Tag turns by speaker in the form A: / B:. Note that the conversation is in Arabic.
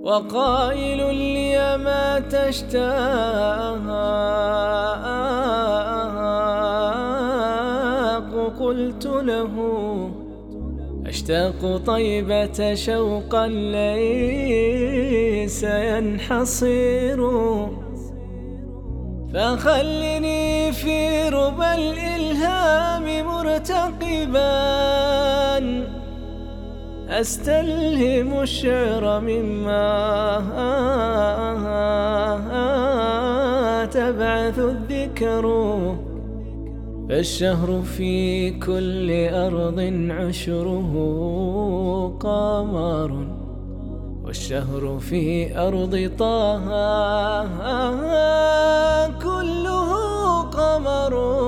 A: وقائل لي ما تشتاق قلت له أشتاق طيبة شوقا ليس ينحصر، فخلني في ربى الإلهام مرتقبا أستلهم الشعر مما تبعث الذكر، فالشهر في كل أرض عشره قمر، والشهر في أرض طه كله قمر.